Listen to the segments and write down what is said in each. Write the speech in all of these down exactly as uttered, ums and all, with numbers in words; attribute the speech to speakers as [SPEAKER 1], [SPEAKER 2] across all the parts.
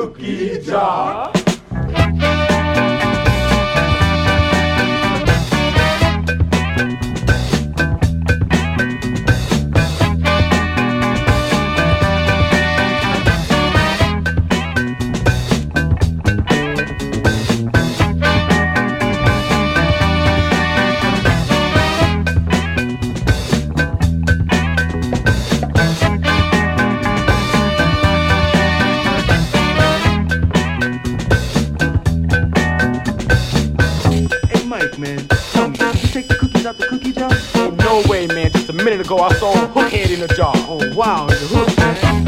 [SPEAKER 1] cookie jar.
[SPEAKER 2] A minute ago, I saw a hook head in a jar.
[SPEAKER 1] Oh, wow, the hook, man.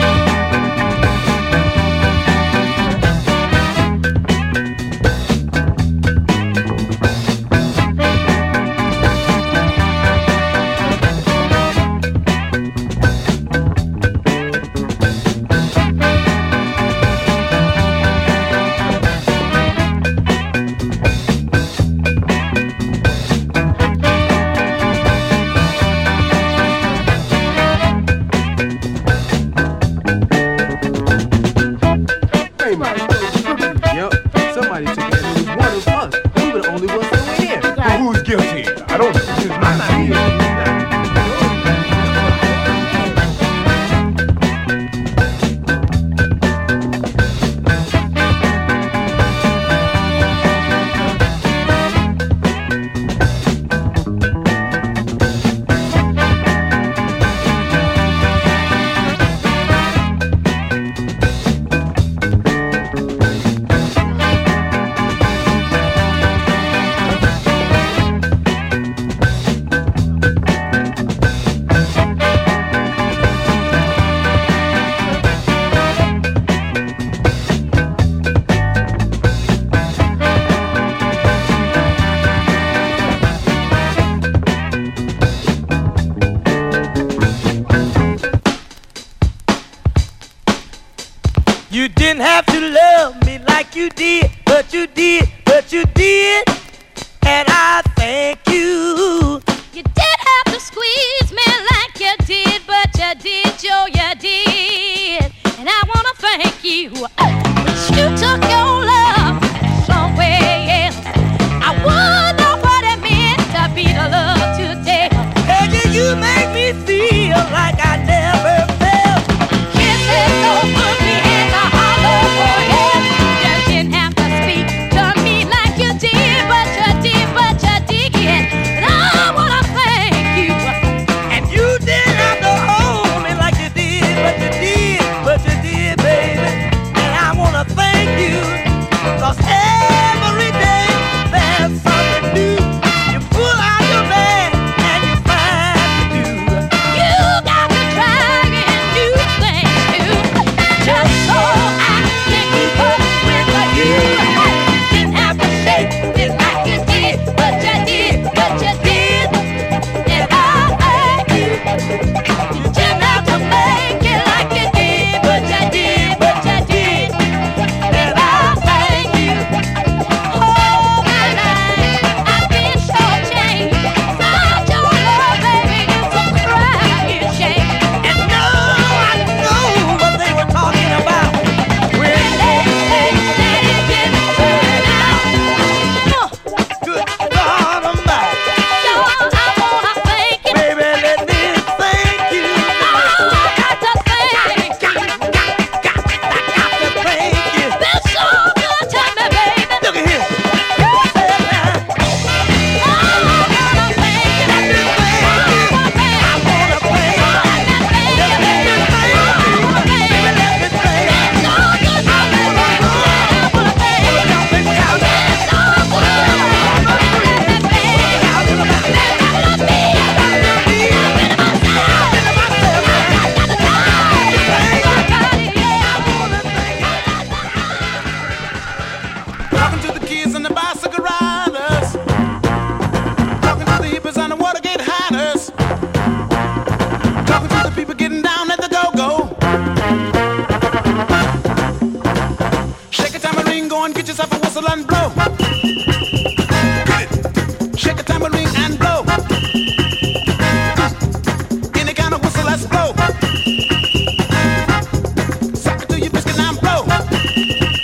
[SPEAKER 3] You didn't have to love me like you did, but you did, but you did, and I thank you.
[SPEAKER 4] You didn't have to squeeze me like you did, but you did, Joe, you did, and I wanna thank you. But you took your love somewhere else. I wouldn't know what it meant to be the love today.
[SPEAKER 3] Hey, did you make me feel like I never felt?
[SPEAKER 4] Kisses so good we had to holler for help. You didn't have to speak to me like you did, but you did, but you did, and I wanna thank you.
[SPEAKER 3] And you didn't have to hold me like you did, but you did, but you did, baby. And I wanna thank you, 'cause every day there's something new. You pull out your bag and you find to do.
[SPEAKER 4] You got to try and do things too, just so I can keep up with you. Didn't have to say it like you did, but you did, but you did, and I thank you. You didn't have to make it like you did, but you did, but you did, and I thank you. Oh my life, I've been so changed. Without your love, baby, it's a crying shame.
[SPEAKER 3] And no, I know what they were talking about when
[SPEAKER 4] They say that it didn't turn out.
[SPEAKER 3] good God Almighty,
[SPEAKER 4] Sure, I wanna thank you.
[SPEAKER 3] baby, let me thank you.
[SPEAKER 4] Oh, I got to thank you.
[SPEAKER 3] Got, got, got, got to thank you.
[SPEAKER 4] Been so good to me, baby.
[SPEAKER 3] Look at here. Say it now.
[SPEAKER 4] Oh, I gotta thank you.
[SPEAKER 3] Let me thank you. I wanna thank you. Let me thank you. Baby, let me thank you.
[SPEAKER 4] So good to me, baby. I wanna thank you.
[SPEAKER 3] Don't be proud.
[SPEAKER 4] So good.
[SPEAKER 5] Talking to the kids and the bicycle riders. Talking to the hippies and the Watergate hiders. Talking to the people getting down at the go-go. Shake a tambourine, go and get yourself a whistle and blow. Get it. Shake a tambourine and blow. Any kind of whistle, let's blow. Suck it to your biscuit and blow.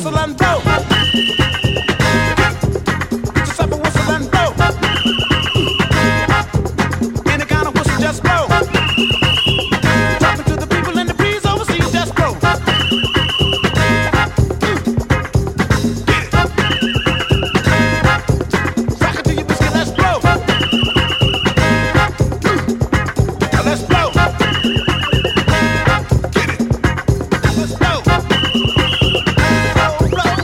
[SPEAKER 5] whistle and blow. Get yourself a whistle and blow. Any kind of whistle, just blow. Talking to the people in the breeze overseas, just blow. Rock it to your biscuit, let's blow. Now let's blow. Get it. Let's blow. Blow, blow.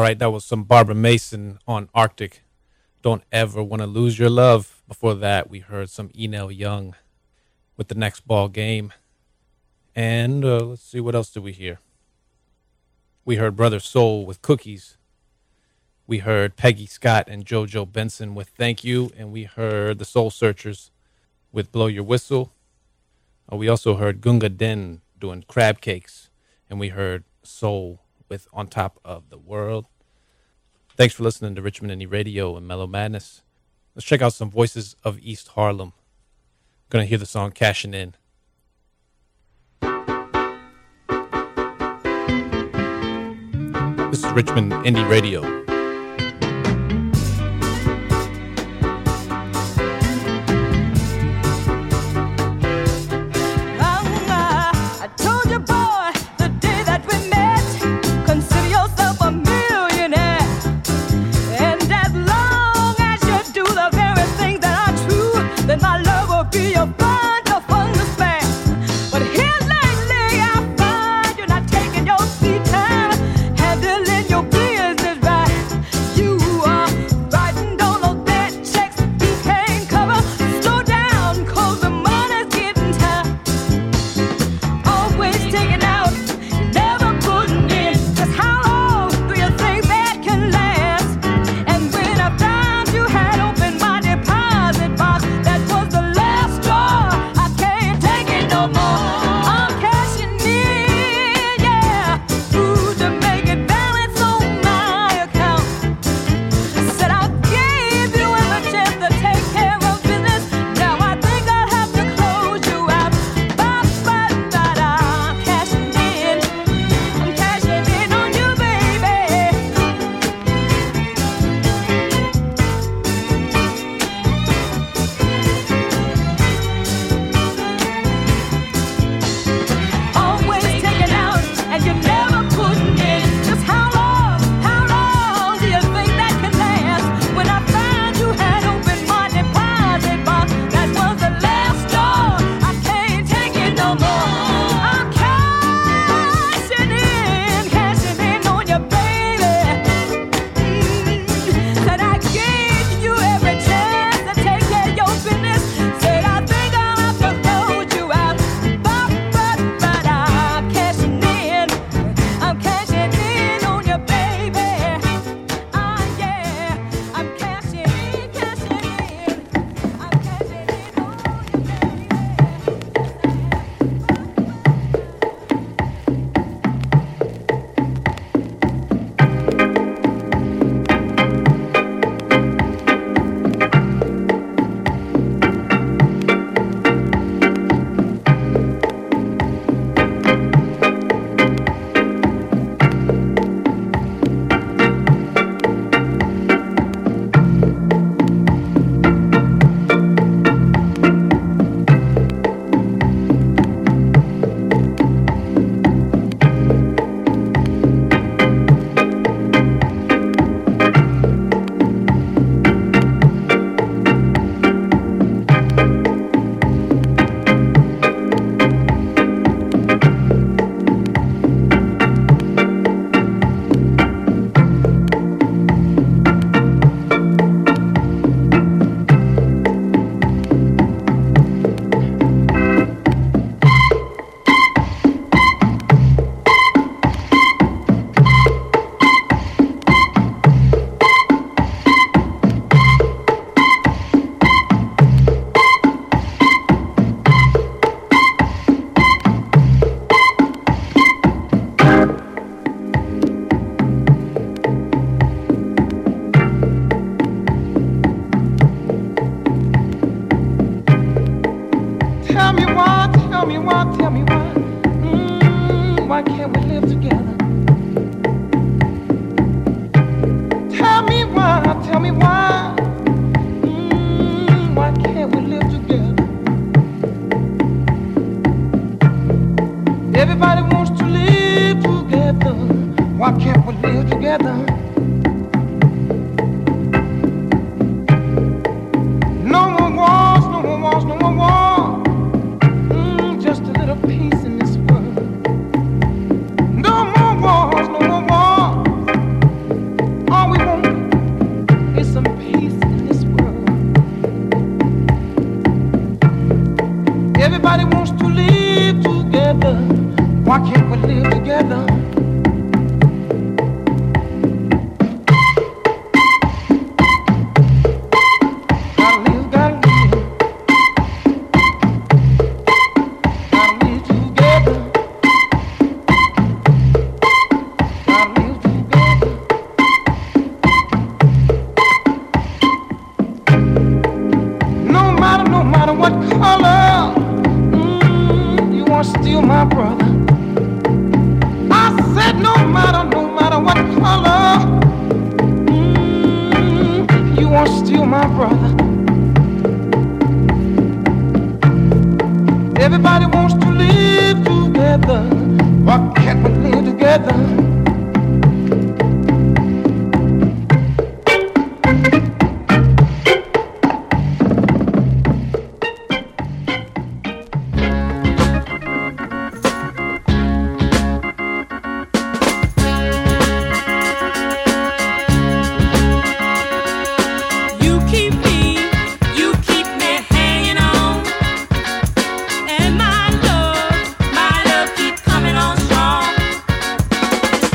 [SPEAKER 6] right, that was some Barbara Mason on Arctic. Don't ever want to lose your love. Before that, we heard some Enel Young with The Next Ball Game. And uh, let's see, what else did we hear? We heard Brother Soul with Cookies. We heard Peggy Scott and JoJo Benson with Thank You. And we heard the Soul Searchers with Blow Your Whistle. Uh, we also heard Gunga Din doing Crab Cakes. And we heard Soul with On Top of the World. Thanks for listening to Richmond Indie Radio and Mellow Madness. Let's check out some Voices of East Harlem. Gonna hear the song Cashin' In. This is Richmond Indie Radio.
[SPEAKER 5] No more. Why can't we live together? Gotta live, gotta live. Gotta live together. Gotta live together. No matter, no matter what color, mm, you are still my brother. I said no matter, no matter what color, mm, you are still my brother. Everybody wants to live together. Why can't we live together?
[SPEAKER 3] You keep me, you keep me hanging on, and my love, my love keep coming on strong.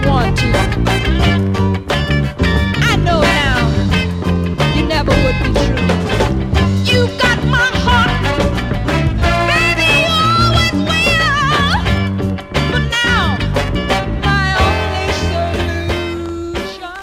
[SPEAKER 4] want to. I know now you never would be true. You got my heart, baby, you always will. But now my only solution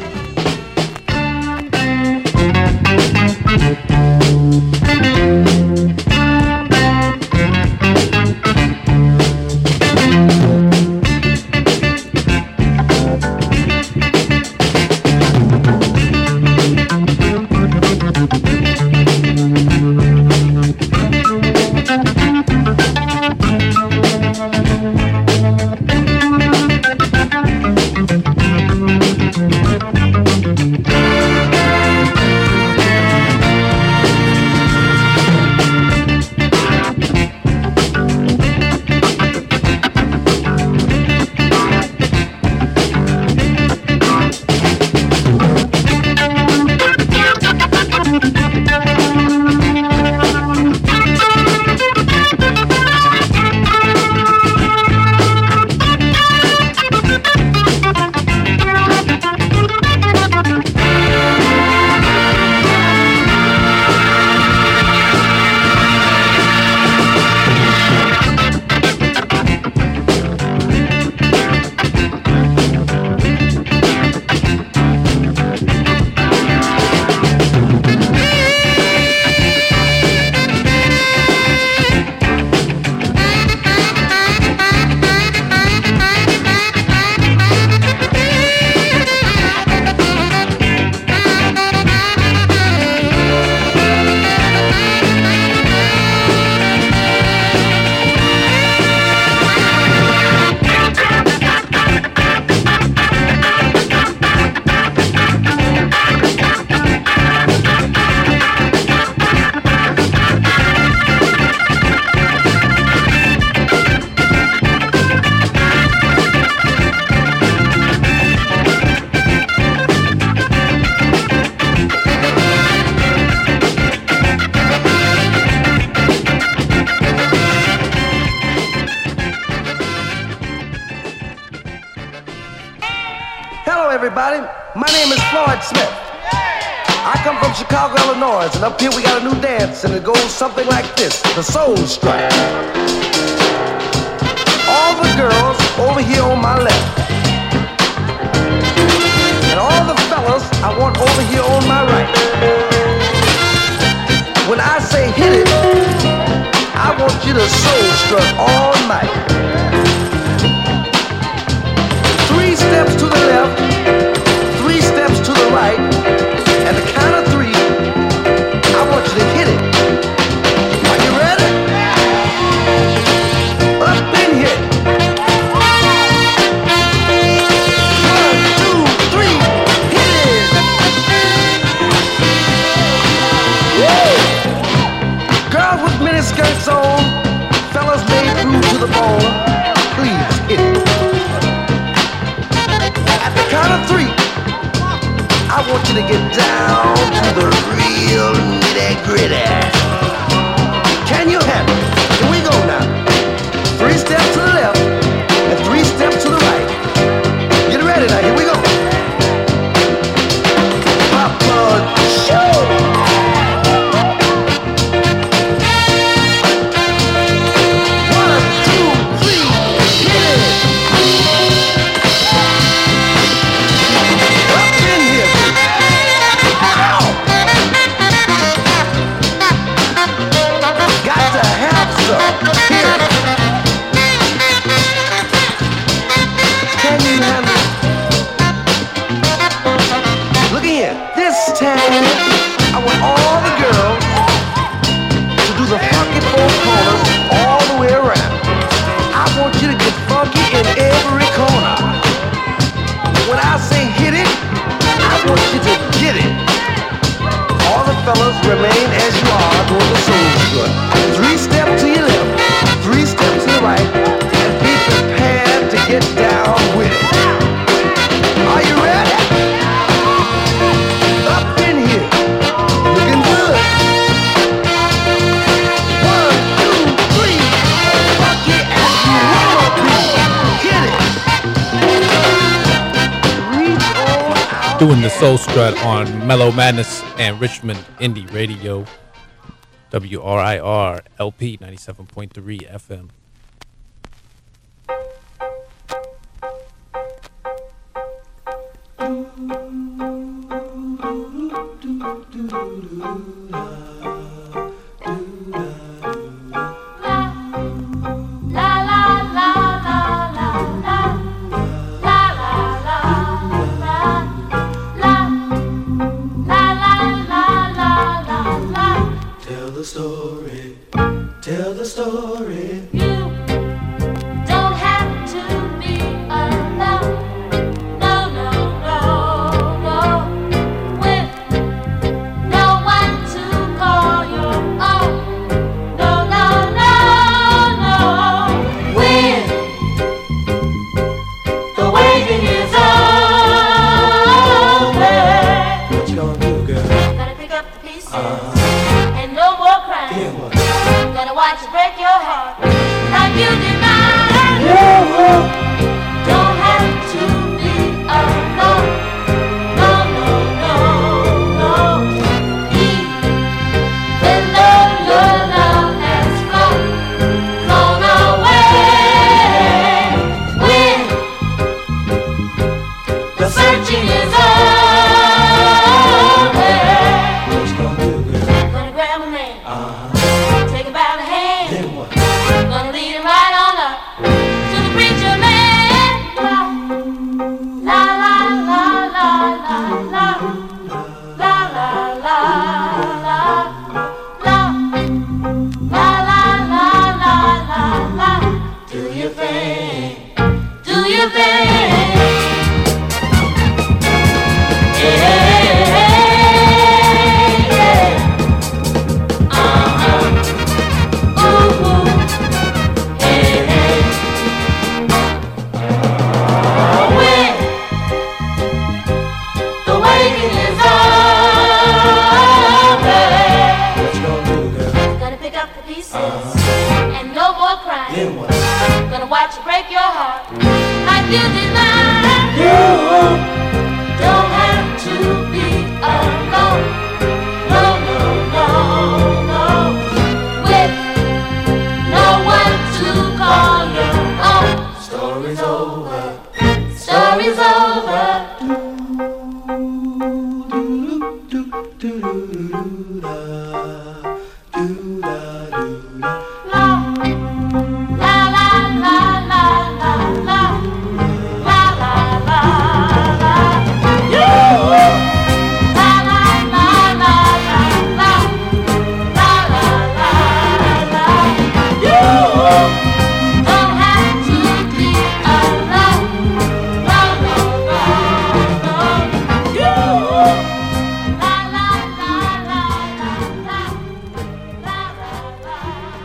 [SPEAKER 7] everybody. My name is Floyd Smith. I come from Chicago, Illinois, and up here we got a new dance, and it goes something like this, the Soul Strike. All the girls over here on my left, and all the fellas I want over here on my right. When I say hit it, I want you to soul strut all night. Three steps to the left, three steps to the right, and the count of three, I want you to hit it. Are you ready? Up in here. One, two, three, hit it. Woo! Girls with mini skirts on, fellas made through to the bone, please hit it. Count of three, I want you to get down to the real nitty-gritty. Can you handle it? Here we go now. Three steps to the left and three steps to the right. Get ready now, here we go. Papa Show! I want all the girls to do the funky four corners all the way around. I want you to get funky in every corner. When I say hit it, I want you to get it. All the fellas remain as you are doing the soul strut. Three steps to your left, three steps to the right, and be prepared to get down with it. Are you ready? Up in here. Looking good. One, two, three. Funky as you wanna be. Get it.
[SPEAKER 6] Doing the Soul Strut on Mellow Madness and Richmond Indie Radio, W R I R L P ninety-seven point three F M.
[SPEAKER 3] Tell the story.
[SPEAKER 4] You don't have to be alone. No, no, no, no. With no one to call your own. No, no, no, no. When the waiting is over,
[SPEAKER 3] What you gonna do, girl?
[SPEAKER 4] gotta pick up the pieces
[SPEAKER 3] Uh-huh.
[SPEAKER 4] and no more crying.
[SPEAKER 3] Then what?
[SPEAKER 4] Gonna watch you break your heart like you did mine. Don't have to be alone. No, no, no, no. Even though your love has flown, flown away. When the searching is over,
[SPEAKER 3] What you gonna do, girl?
[SPEAKER 4] gonna grab a man,
[SPEAKER 3] Uh-huh.
[SPEAKER 4] take him by the hand.
[SPEAKER 3] Then what?
[SPEAKER 4] Gonna lead him right on up to the preacher man. La la la la la la la la la la la la la la la la la. Do your thing, do your thing. Yeah, yeah. Uh-huh. Ooh, ooh. Hey, hey. When the waiting is over,
[SPEAKER 3] What you gonna do, girl?
[SPEAKER 4] gonna pick up the pieces and no more crying.
[SPEAKER 3] Then what?
[SPEAKER 4] Gonna watch you break your heart like you did mine. Don't have to be alone. No, no, no, no. With no one to call your own.
[SPEAKER 3] Story's over.
[SPEAKER 4] Story's over. La la la la la la la la la la la. You. La la la la la la la la la la. You don't have to be alone. No, no, no, no. You. La la la la la la la la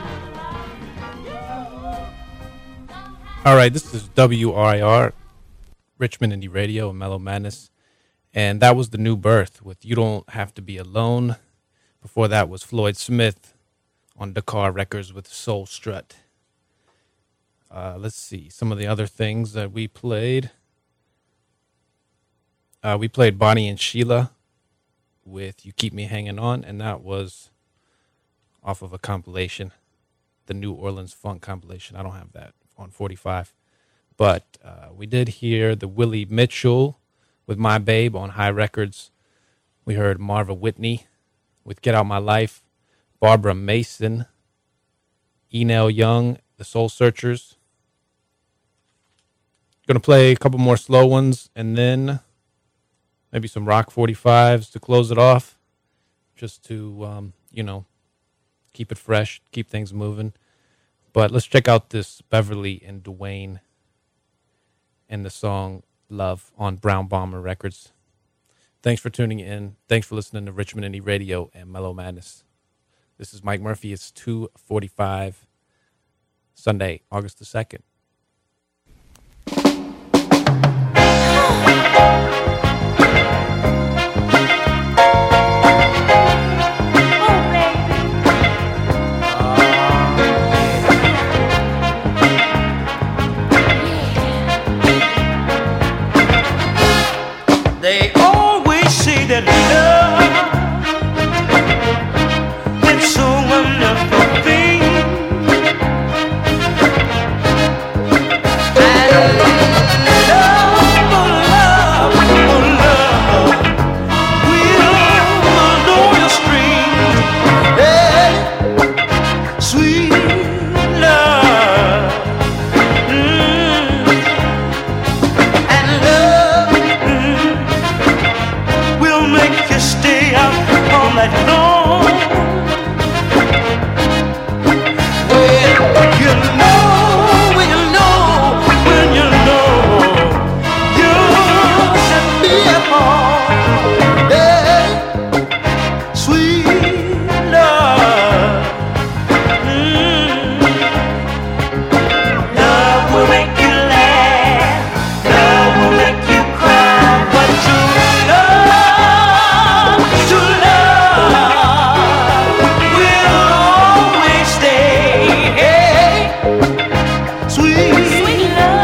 [SPEAKER 4] la.
[SPEAKER 6] All right, this is W R I R, Richmond Indie Radio and Mellow Madness. And that was The New Birth with You Don't Have to Be Alone. Before that was Floyd Smith on Dakar Records with Soul Strut. Uh, let's see, some of the other things that we played. Uh, we played Bonnie and Sheila with You Keep Me Hanging On, and that was off of a compilation, the New Orleans Funk compilation. I don't have that on forty-five. But uh, we did hear the Willie Mitchell with My Babe on High Records. We heard Marva Whitney with Get Out My Life, Barbara Mason, Enel Young, The Soul Searchers. Gonna play a couple more slow ones and then maybe some Rock forty-fives to close it off, just to, um, you know, keep it fresh, keep things moving. But let's check out this Beverly and Dwayne and the song Love on Brown Bomber Records. Thanks for tuning in. Thanks for listening to Richmond Indie Radio and Mellow Madness. This is Mike Murphy. It's two forty-five, Sunday, August the second.
[SPEAKER 3] They all that love, it's so wonderful thing. And love, oh love, oh love, will know your strings. Hey, sweet love. Mm. And love mm, will make you stay out all night long. When you know, when you know, when you know, you set me apart. Hey, sweet love. Mm. Love will make you laugh, love will make you cry, but true love, true love will always stay. Hey, sweet, sweet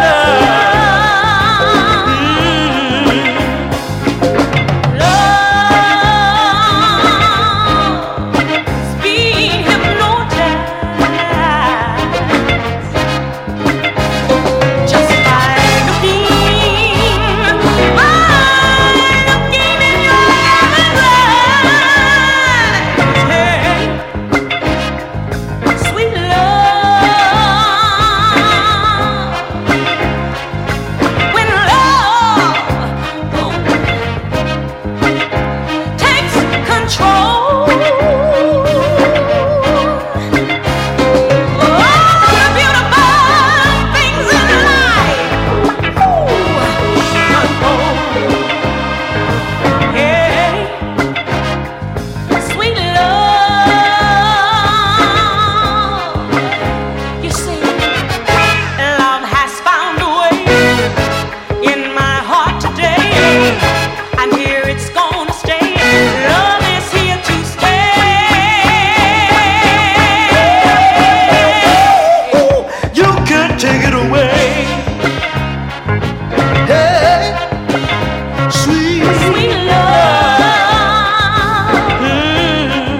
[SPEAKER 3] love. Mm. Love is being hypnotized just by looking, by looking in your eyes. Hey, sweet love, when love takes control. All the beautiful things in life, ooh, unfold. Hey, sweet love. You see, love has found a way in my heart today, and here it's gonna stay. Love is here to stay. You can't take it away. Hey, sweet, sweet love. Mm.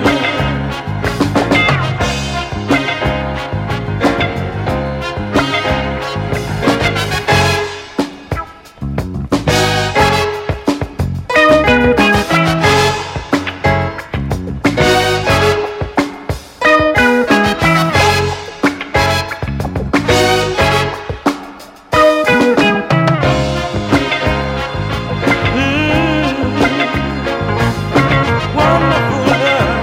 [SPEAKER 3] Wonderful love.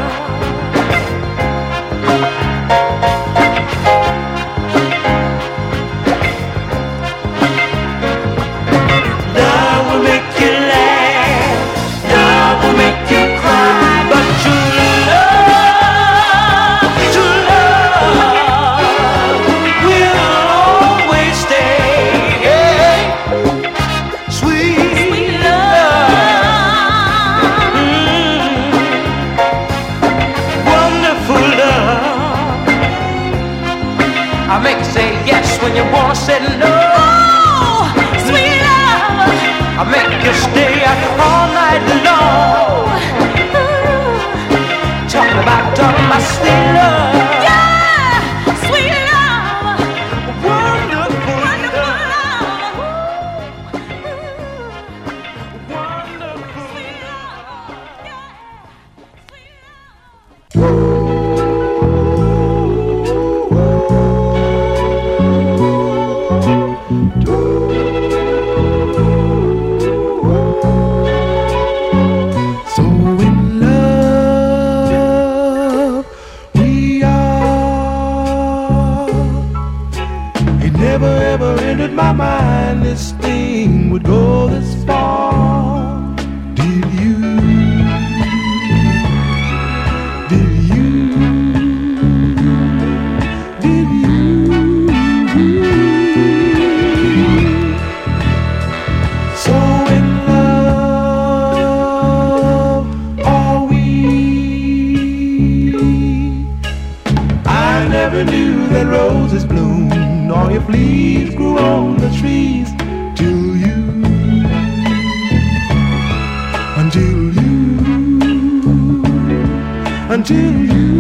[SPEAKER 3] Love will make you laugh, love will make you cry, but true love, true love will always stay. Hey, sweet, sweet love. Mm. Wonderful love. I make you say yes when you wanna say no. Sweet love. I make you stay out all night long. Talking about all my sweet love. Yeah, sweet love. Wonderful, wonderful love. Wonderful sweet love. Yeah, sweet love.
[SPEAKER 5] So in love we are. It never ever entered my mind this thing would go this far. Did you? Did you? Did you? So in love are we. I never knew that roses bloomed or if leaves grew on the trees till you, until you.
[SPEAKER 7] until you.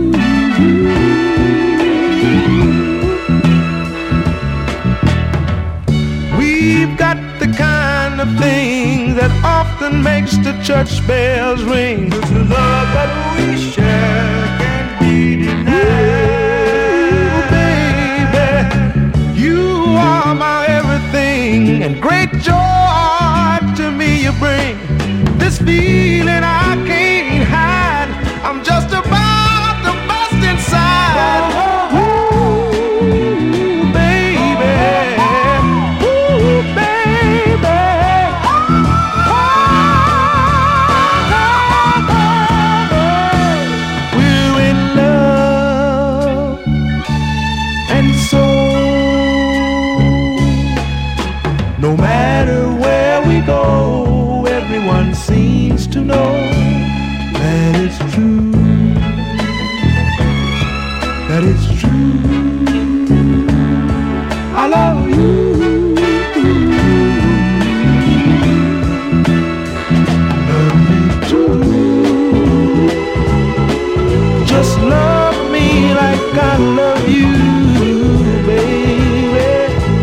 [SPEAKER 7] We've got the kind of thing that often makes the church bells ring. It's the love that we share can't be denied. Baby, you are my everything, and great joy to me you bring. This feeling I can't hide. I'm just about to bust inside. Ooh, baby. Ooh, baby. We're in love, and so no matter where we go, everyone seems to know that it's true, that it's true. I love you. Love me too. Just love me like I love you, baby.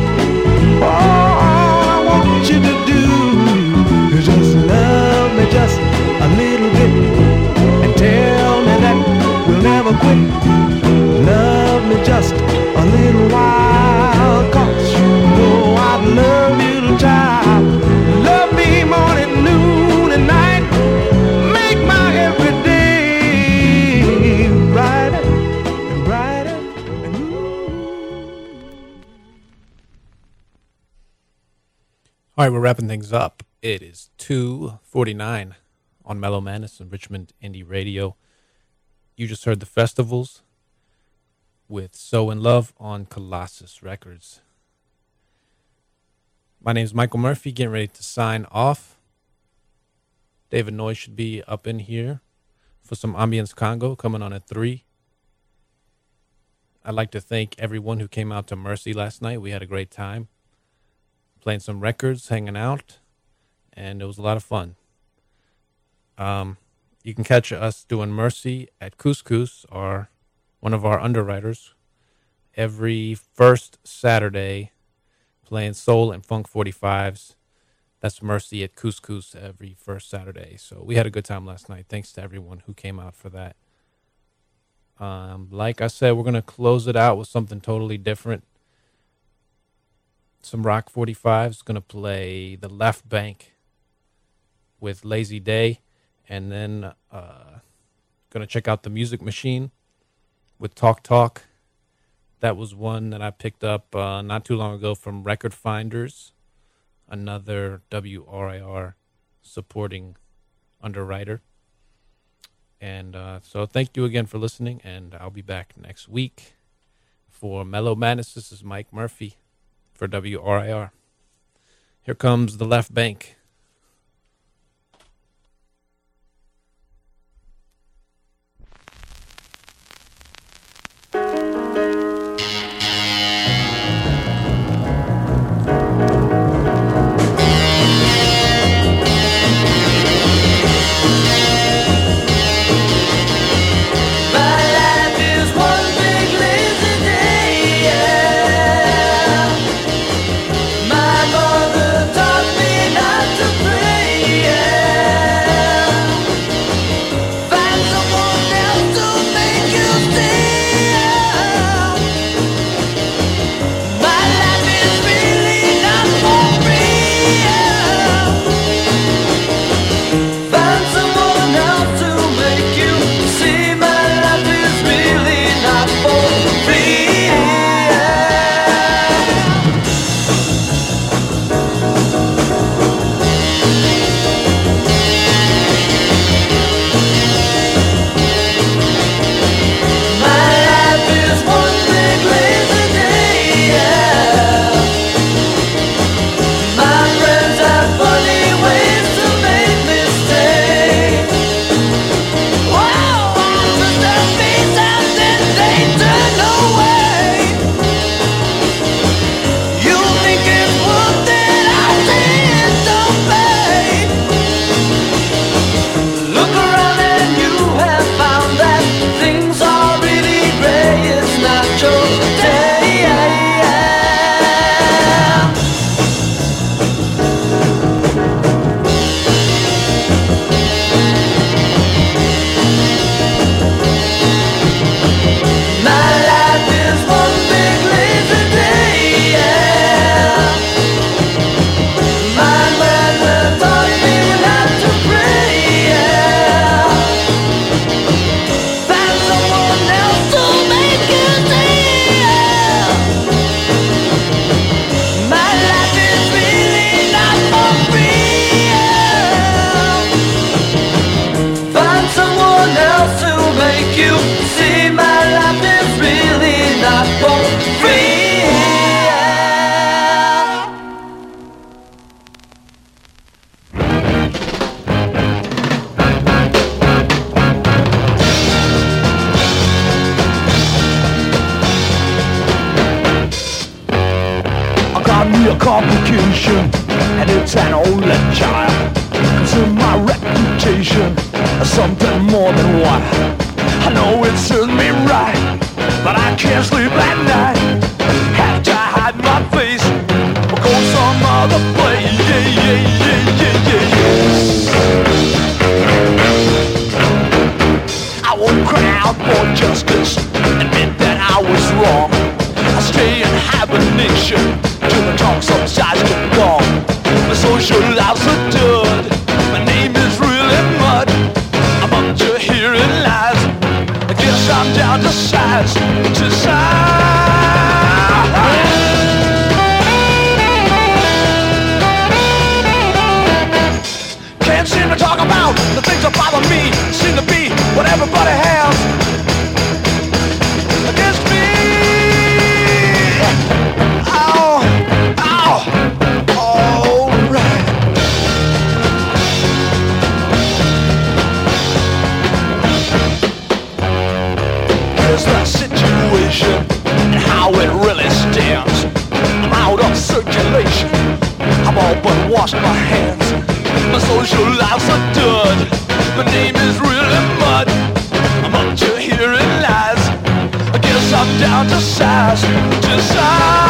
[SPEAKER 7] All I want you to do is just love me just a little bit and tell me that we'll never quit. Love me just a little while, 'cause you know I'd love you to child. Love me morning, noon, and night. Make my every day brighter and brighter and
[SPEAKER 6] All right, we're wrapping things up. It is two forty-nine on Mellow Madness and Richmond Indie Radio. You just heard the Festivals with So In Love on Colossus Records. My name is Michael Murphy, getting ready to sign off. David Noy should be up in here for some Ambience Congo coming on at three. I'd like to thank everyone who came out to Mercy last night. We had a great time playing some records, hanging out, and it was a lot of fun. Um, you can catch us doing Mercy at Couscous, or one of our underwriters, every first Saturday, playing soul and funk forty-fives. That's Mercy at Couscous every first Saturday. So we had a good time last night. Thanks to everyone who came out for that. Um, like I said, we're going to close it out with something totally different. Some Rock forty-fives. Going to play The Left Bank with Lazy Day. And then uh, going to check out The Music Machine with Talk Talk. That was one that I picked up uh, not too long ago from Record Finders, another W R I R supporting underwriter. And uh, so thank you again for listening, and I'll be back next week for Mellow Madness. This is Mike Murphy for W R I R. Here comes The Left Bank.
[SPEAKER 3] My mother taught me not
[SPEAKER 7] complication, and it's an only child. Consider my reputation as something more than wild. I know it serves me right, but I can't sleep at night. Have to hide my face or go some other place. Yeah, yeah, yeah, yeah, yeah, yeah. I won't cry out for justice, admit that I was wrong. I stay in hibernation till the talk subsides to gone. My social life's a dud. My name is really mud. I'm up to hearing lies. I guess I'm down to size, to size. Can't seem to talk about the things that bother me. Seem to be what everybody has against me. Oh, oh, all right. Here's the situation and how it really stands. I'm out of circulation. I've all but washed my hands. My social life's a dud. My name is really mud. I'm up to hearing lies. I guess I'm down to size, to size.